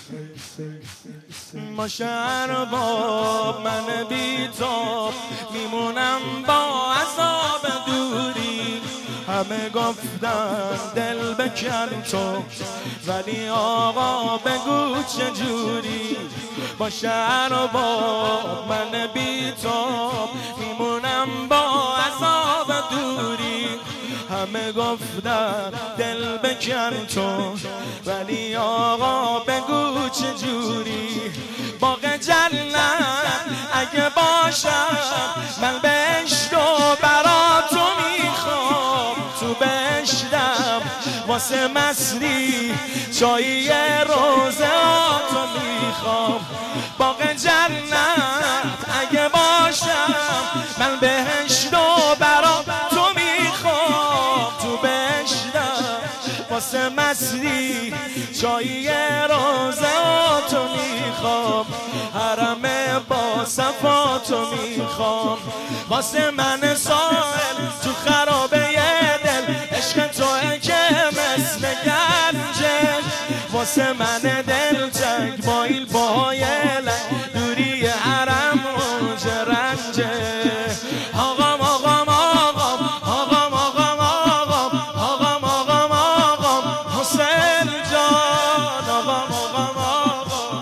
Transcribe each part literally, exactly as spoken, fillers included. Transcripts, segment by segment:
ما شهر باب من بیتاب میمونم با عذاب دوری. همه گفتن دل بکن تو، ولی آقا بگو چجوری. با شهر و با من بیتاب میمونم با عذاب دوری. همه گفتن دل بکن تو، ولی آقا بگو چجوری. باغ جنت اگه باشم من بهشت و برا تو میخوام. تو بهشتم واسه مسری چایی روزه تو میخوام. باغ جنت اگه باشم من بهشت و برا تو میخوام. تو بهشتم واسه مسری چایی روزه تو میخوام. حرم با صفا تو میخوام. واسه من سائل تو خرابه دل عشق توه که مثل گنجه. واسه من دل تنگ با این پاهای لنگ دوری حرم اوج رنجه. آقام آقام آقام آقام آقام آقام آقام آقام آقام حسین جان. آقام آقام آقام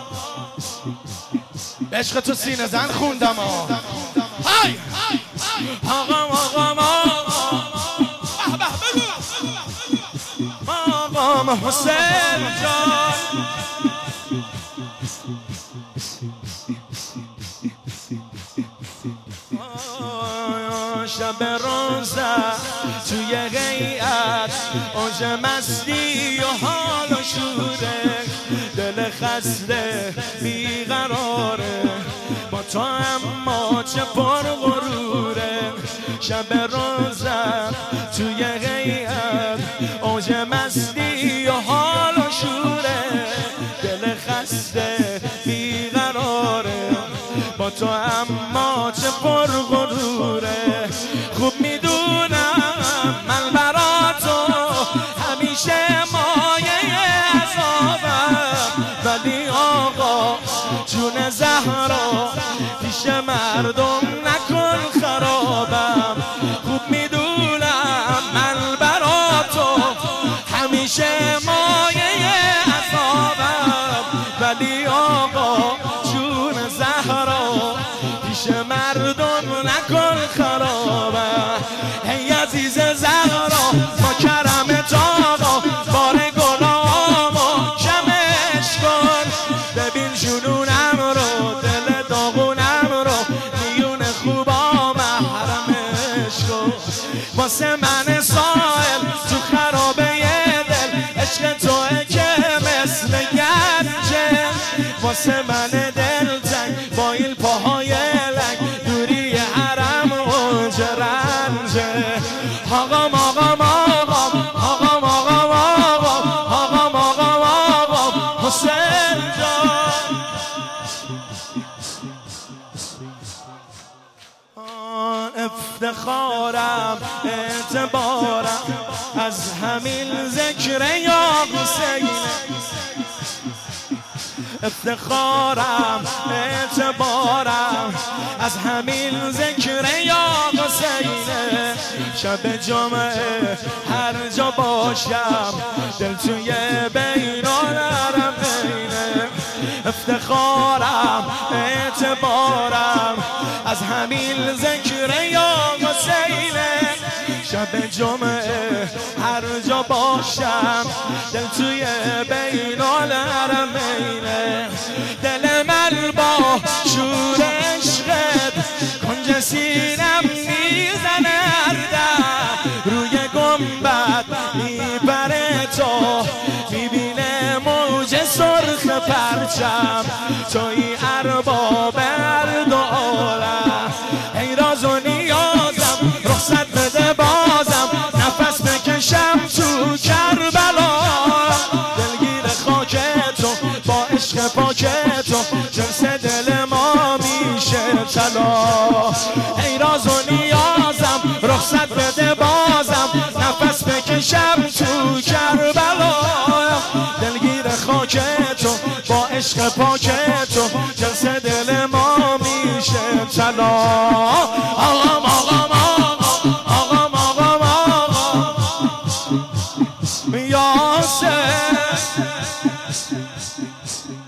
عشق تو سینه زن خوندم. های آقام آقام آقام آقام حسین جان. شب روزه توی غیعت اوج مستی و حال و شوره. دل خسته بیقراره با تو اما چه پر غروره. شب روزه توی غیعت اوج مستی و حال و شوره. دل خسته بیقراره با تو اما چه پر غروره. خوب میدونم من برا تو همیشه مایه عذابم، ولی آقا جون زهرا پیش مردم نکن خرابم. خوب میدونم من برا تو همیشه مایه عذابم، ولی آقا جون زهرا پیش مردم نکن خرابم. ای عزیز زهرا با کرمت آقا بار گناهامو کمش کن. ببین جنونم رو دل داغونم رو میون خوبا محرمش کن. واسه من سائل تو خرابه دل عشق توه که مثل گنجه. واسه من دل تنگ با این پاهای لنگ دوری حرم اوج رنجه. آقام آقام آقام آقام آقام آقام آقام آقام آقام حسین جان. افتخارم اعتبارم از همین ذکر یا حسین. افتخارم اعتبارم از همین ذکر یا حسینه. شب جمعه هر جا باشم دل توی بین الحرمینه. افتخارم اعتبارم از همین ذکر یا حسینه. شب جمعه هر جا باشم دل توی بین الحرمینه. دل من با شور عشقت کنج سینم میزنه اردم. روی گنبد میبره تو میبینه موج سرخ پرچم. توی ارباب هر دو عالم. ای راز و نیازم رخصت بده بازم نفس بکشم تو کربلا. دلگیر خاک تو با عشق پاک تو جنس دل ما میشه طلا. ای راز و نیازم رخصت بده بازم نفس بکشم تو کربلا. دلگیر خاک تو با عشق پاک تو جنس دل ما میشه طلا. آقام آقام آقام آقام آقام یاسر